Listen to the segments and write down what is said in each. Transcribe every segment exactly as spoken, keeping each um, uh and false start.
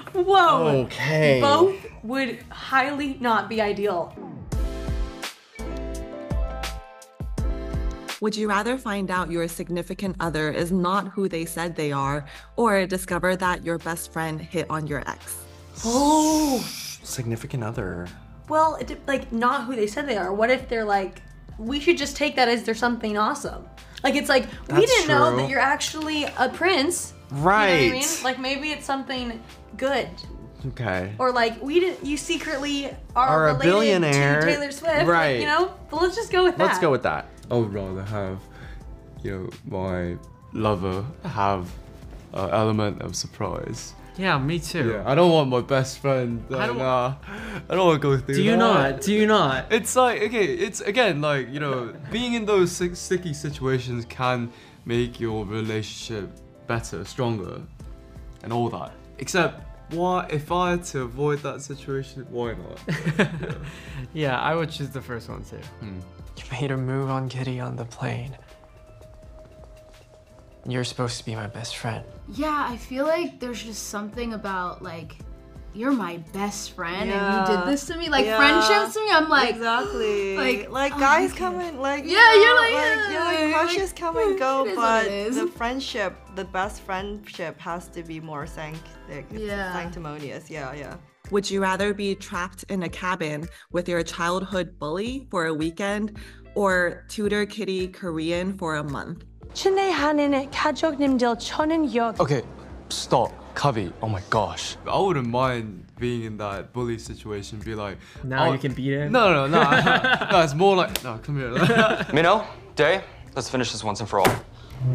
Whoa. Okay. Both would highly not be ideal. Would you rather find out your significant other is not who they said they are, or discover that your best friend hit on your ex? Oh. Significant other. Well, it, like, not who they said they are. What if they're like, we should just take that as there's something awesome. Like, it's like, we That's didn't know true. that you're actually a prince. Right. You know what I mean? Like, maybe it's something good. Okay. Or like, we didn't, you secretly are, Are a related billionaire. to Taylor Swift. Like, Right. you know? But let's just go with that. Let's go with that. I would rather have, you know, my lover have an element of surprise. Yeah, me too. Yeah, I don't want my best friend. Like, I don't- nah, I don't want to go through Do you that. not? Do you not? It's like, okay, it's again like, you know, being in those si- sticky situations can make your relationship better, stronger, and all that. Except, what if I had to avoid that situation? Why not? Yeah. Yeah, I would choose the first one too. Hmm. You made a move on Kitty on the plane. You're supposed to be my best friend. Yeah, I feel like there's just something about like, you're my best friend Yeah. and you did this to me. Like Yeah. friendships to me, I'm like, exactly. like, Like, oh, guys okay. come and like, you Yeah, you're know, like, yeah, yeah, like, crushes like, come and go, it is what but it is. the friendship, the best friendship has to be more sanct- like, Yeah. sanctimonious. Yeah, yeah. Would you rather be trapped in a cabin with your childhood bully for a weekend, or tutor Kitty Korean for a month? Okay, stop. Kavi, oh my gosh. I wouldn't mind being in that bully situation. Be like, Now oh, you can beat him. No, no, no, no. No, it's more like, no, come here. Minnow, Day, let's finish this once and for all. Are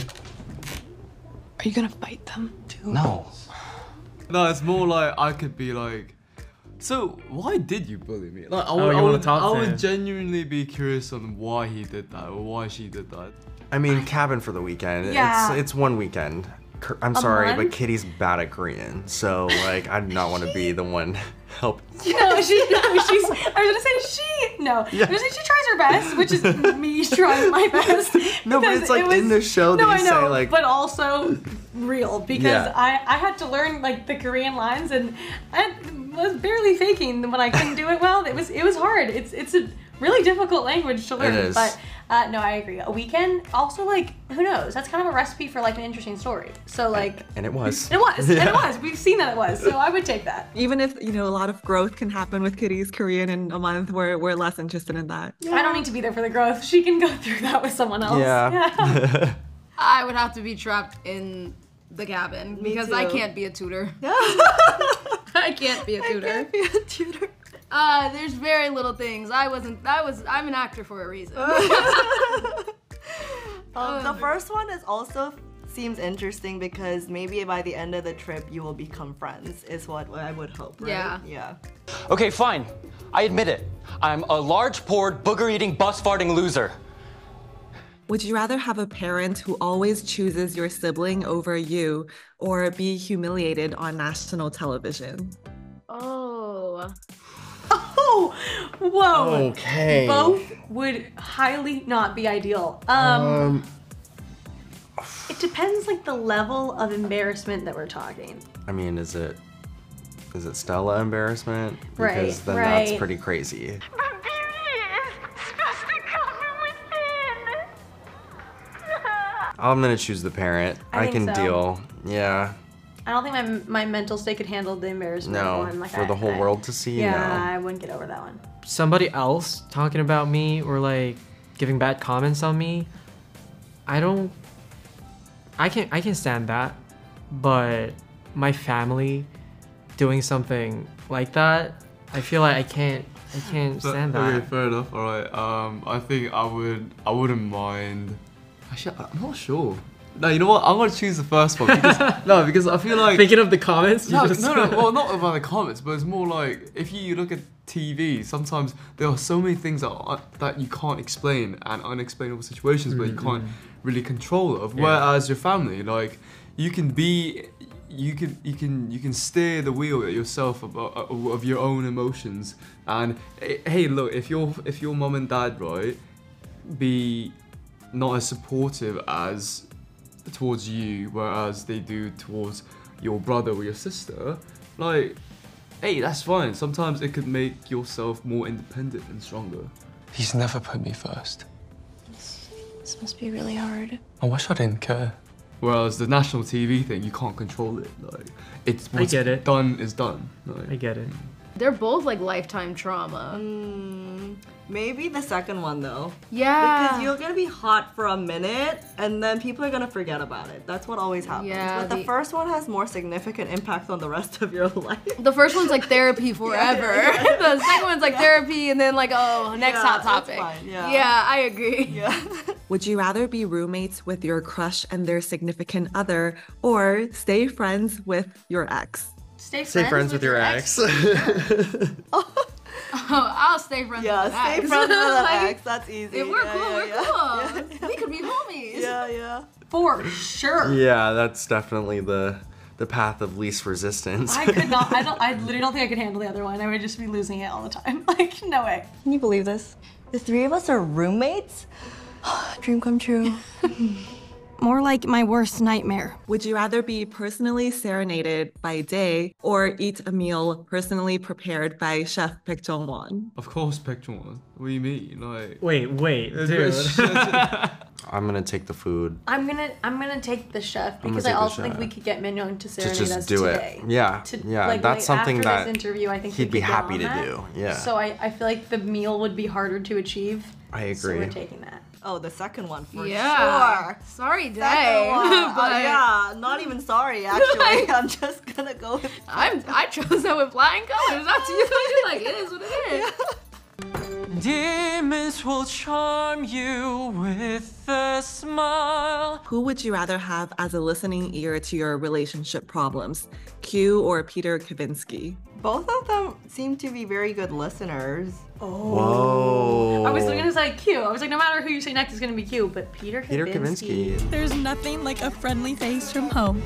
you gonna fight them too? No. No, it's more like I could be like, so why did you bully me? Like, I would, Oh, you I wanna would, talk I to would him. genuinely be curious on why he did that or why she did that. I mean, cabin for the weekend. Yeah. It's it's one weekend. K- I'm A sorry, month? but Kitty's bad at Korean, so like I do not want to be the one help. No, she, no, she's, I was gonna say she, no. Yeah. I was gonna say she tries her best, which is me trying my best. No, but because it's like it was- in the show no, they I know, say like but also real, because Yeah. I, I had to learn like the Korean lines, and I was barely faking when I couldn't do it well. It was, it was hard. It's, it's a really difficult language to learn, It is. but uh, no, I agree. A weekend, also like, who knows? That's kind of a recipe for like an interesting story. So like, and it was. it was, and Yeah. it was. We've seen that it was, so I would take that. Even if, you know, a lot of growth can happen with Kitty's Korean in a month, we're, we're less interested in that. I don't need to be there for the growth. She can go through that with someone else. Yeah. I would have to be trapped in the cabin because I too. can't be a tutor. I can't be a tutor. Be a tutor. Uh, there's very little things. I wasn't. I was. I'm an actor for a reason. Um, the first one is also seems interesting because maybe by the end of the trip you will become friends, is what I would hope, right? Yeah. Yeah. Okay, fine. I admit it. I'm a large, poured, booger-eating, bus-farting loser. Would you rather have a parent who always chooses your sibling over you, or be humiliated on national television? Oh. Oh, whoa. Okay. Both would highly not be ideal. Um, Um, it depends like the level of embarrassment that we're talking. I mean, is it is it Stella embarrassment? Right, Because then right. that's pretty crazy. But beauty is supposed to come from within. I'm gonna choose the parent. I I, think can so. deal. Yeah. I don't think my my mental state could handle the embarrassment No. one. Like For I- the whole I- world to see. Yeah, No. I wouldn't get over that one. Somebody else talking about me or like giving bad comments on me, I don't. I can I can stand that, but my family doing something like that, I feel like I can't I can't But- stand that. Okay, fair enough. All right. Um, I think I would. I wouldn't mind. Actually, I'm not sure. No, you know what? I'm gonna choose the first one because no, because I feel like Thinking of the comments, you no, just no, no. Well, not about the comments, but it's more like if you look at T V, sometimes there are so many things that are, that you can't explain and unexplainable situations where you can't really control of. Yeah. Whereas your family, like, you can be, you can, you can, you can steer the wheel yourself of, of, of your own emotions. And eh, hey, look, if your if your mum and dad, right, be not as supportive as towards you, whereas they do towards your brother or your sister, Like, hey, that's fine. Sometimes it could make yourself more independent and stronger. He's never put me first. This must be really hard. I wish I didn't care. Whereas the national T V thing, you can't control it. Like, it's I what's get it. done is done. Like, I get it. They're both like lifetime trauma. Mm, maybe the second one though. Yeah. Because you're gonna be hot for a minute and then people are gonna forget about it. That's what always happens. Yeah, but the, the- first one has more significant impact on the rest of your life. The first one's like therapy forever. Yeah, yeah, yeah. The second one's like therapy and then like, oh, next Yeah, hot that's topic. fine, yeah. yeah, I agree. Yeah. Would you rather be roommates with your crush and their significant other or stay friends with your ex? Stay friends, Stay friends with your ex. Oh, I'll stay friends Yeah, with stay an ex. friends with an Like, ex. That's easy. If we're Yeah, cool, yeah, we're yeah. cool. We could be homies. Yeah, yeah. For sure. Yeah, that's definitely the the path of least resistance. I could not. I don't. I literally don't think I could handle the other one. I would just be losing it all the time. Like, no way. Can you believe this? The three of us are roommates? Dream come true. More like my worst nightmare. Would you rather be personally serenaded by Day or eat a meal personally prepared by Chef Baek Jong-won? of course, Baek Jong-won. What do you mean? Like, Wait, wait, it's- dude. it's- I'm gonna take the food. I'm gonna. I'm gonna take the chef gonna because take I the also think chef. we could get Mignon to serenade just us do it. today. Yeah, To, yeah, like, that's like, something after that this interview, I think he'd we be could get happy on to that. do, yeah. So I, I feel like the meal would be harder to achieve. I So agree. we're taking that. Oh, the second one for Yeah. sure. Sorry, Day. Second one. but Uh, yeah, not even sorry actually. I'm just gonna go with I'm, I chose that with flying colors. That's you. Like, it is what it is. Demons will charm you with a smile. Who would you rather have as a listening ear to your relationship problems, Q or Peter Kavinsky? Both of them seem to be very good listeners. Whoa. I was gonna say Q. I was like, no matter who you say next is gonna be Q, but Peter Peter Kavinsky. Kavinsky. There's nothing like a friendly face from home.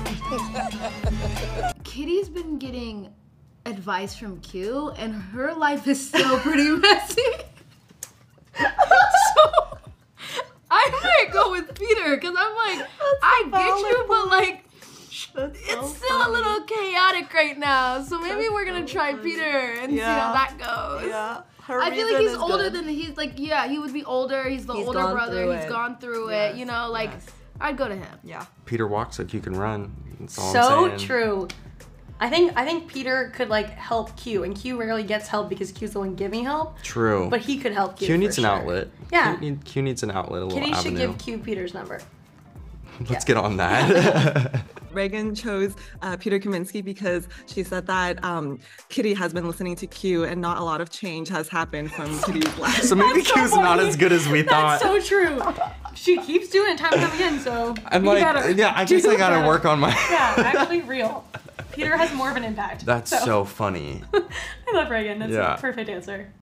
Kitty's been getting advice from Q, and her life is still pretty messy. So I might go with Peter because I'm like, I get you, but like, it's still a little chaotic right now. So maybe we're gonna try Peter and see Yeah. how that goes. Yeah. Her I feel like reason he's is older good. than he's like, yeah, he would be older. He's the He's older gone brother. through He's it. gone through Yes, it. You know, like, yes. I'd go to him. Yeah. Peter walks like you can run. That's all So I'm saying. true. I think I think Peter could like help Q, and Q rarely gets help because Q's the one giving help. True. But he could help Q. Q for needs an sure. outlet. Yeah. Q, need, Q needs an outlet, a little Kitty should avenue. give Q Peter's number. Let's get on that. Reagan chose uh, Peter Kaminsky because she said that um, Kitty has been listening to Q and not a lot of change has happened from Kitty's life. So maybe That's so Q's not funny. as good as we That's thought. so true. She keeps doing it time and time again, so I'm we like, gotta yeah, I do guess I gotta better. work on my. Yeah, actually real. Peter has more of an impact. That's so funny. I love Reagan. That's Yeah. a perfect answer.